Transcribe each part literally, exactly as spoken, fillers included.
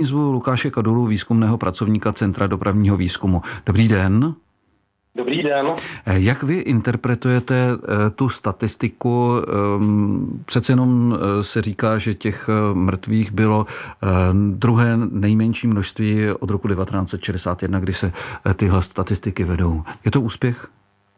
zvu Lukáše Kadulu, výzkumného pracovníka Centra dopravního výzkumu. Dobrý den. Dobrý den. Jak vy interpretujete tu statistiku? Přece jenom se říká, že těch mrtvých bylo druhé nejmenší množství od roku devatenáct set šedesát jedna, kdy se tyhle statistiky vedou. Je to úspěch?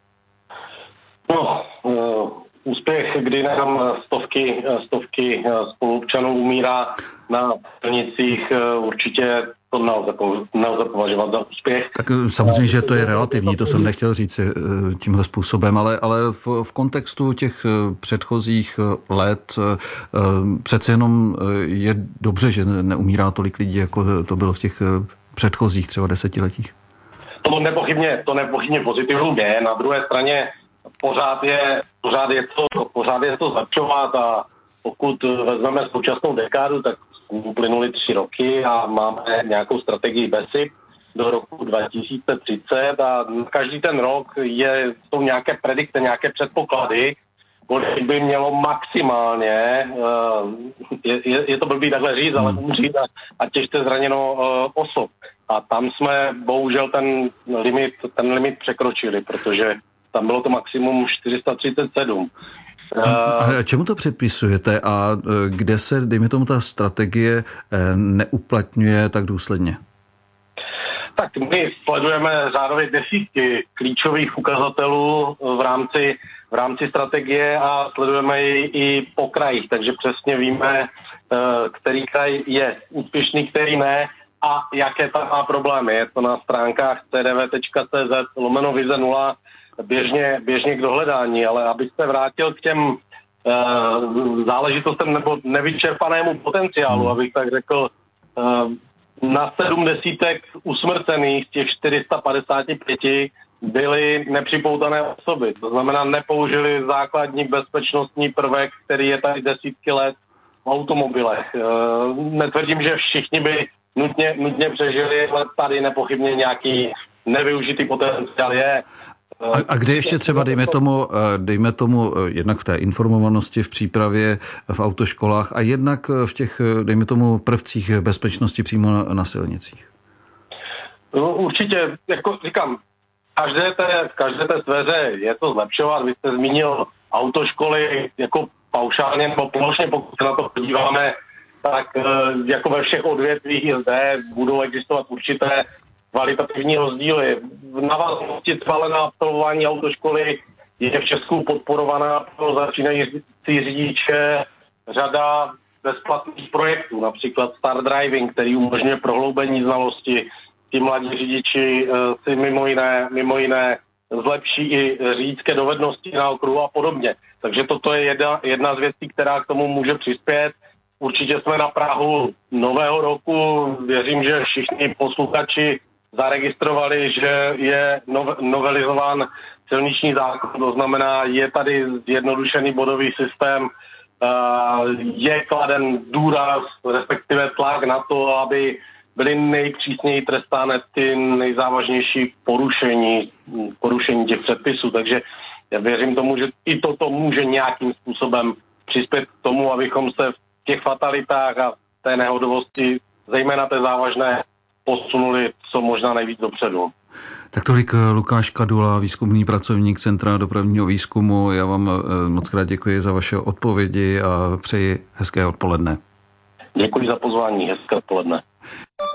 No, úspěch, kdy nám stovky, stovky spoluobčanů umírá na silnicích, určitě to nelze, nelze považovat za úspěch. Tak samozřejmě, že to je relativní, to jsem nechtěl říct tímhle způsobem, ale, ale v, v kontextu těch předchozích let přece jenom je dobře, že neumírá tolik lidí, jako to bylo v těch předchozích třeba desetiletích. To nepochybně, to nepochybně pozitivum je. Na druhé straně pořád je, pořád je to, pořád je to zlepšovat a pokud vezmeme současnou dekádu, tak uplynuly tři roky a máme nějakou strategii B E S I P do roku dva tisíce třicet a každý ten rok je, jsou nějaké predikce, nějaké předpoklady, kolik by mělo maximálně, je, je, je to blbý takhle říct, ale umřít a, a těžce zraněno osob. A tam jsme bohužel ten limit, ten limit překročili, protože tam bylo to maximum čtyři sta třicet sedm. A čemu to předpisujete a kde se, dejme tomu, ta strategie neuplatňuje tak důsledně? Tak my sledujeme řádově desítky klíčových ukazatelů v rámci, v rámci strategie a sledujeme ji i po krajích, takže přesně víme, který kraj je úspěšný, který ne a jaké tam má problémy. Je to na stránkách c d v tečka c z lomeno vize nula běžně, běžně k dohledání, ale abych se vrátil k těm uh, záležitostem nebo nevyčerpanému potenciálu, hmm. abych tak řekl, uh, na sedm desítek usmrcených z těch čtyři sta padesát pět byly nepřipoutané osoby. To znamená, nepoužili základní bezpečnostní prvek, který je tady desítky let v automobilech. Uh, netvrdím, že všichni by nutně, nutně přežili, ale tady nepochybně nějaký nevyužitý potenciál je. A, a kde ještě třeba, dejme tomu, dejme tomu, jednak v té informovanosti, v přípravě, v autoškolách a jednak v těch, dejme tomu, prvcích bezpečnosti přímo na silnicích? No, určitě, jako říkám, každé té, v každé té sféře je to zlepšovat. Vy jste zmínil autoškoly jako paušálně nebo plošně, pokud se na to podíváme, tak jako ve všech odvětvích i zde budou existovat určité kvalitativní rozdíly. V návaznosti třeba na absolvování autoškoly je v Česku podporovaná pro začínající řidiče řada bezplatných projektů, například Start Driving, který umožňuje prohloubení znalosti. Ti mladí řidiči si mimo jiné, mimo jiné zlepší i řidičské dovednosti na okruhu a podobně. Takže toto je jedna, jedna z věcí, která k tomu může přispět. Určitě jsme na prahu nového roku. Věřím, že všichni posluchači zaregistrovali, že je novelizován silniční zákon, to znamená, je tady zjednodušený bodový systém, je kladen důraz, respektive tlak na to, aby byly nejpřísněji trestány ty nejzávažnější porušení, porušení těch předpisů. Takže já věřím tomu, že i toto může nějakým způsobem přispět k tomu, abychom se v těch fatalitách a té nehodovosti, zejména té závažné, posunuli co možná nejvíc dopředu. Tak tolik Lukáš Kadula, výzkumný pracovník Centra dopravního výzkumu. Já vám moc krát děkuji za vaše odpovědi a přeji hezké odpoledne. Děkuji za pozvání, hezké odpoledne.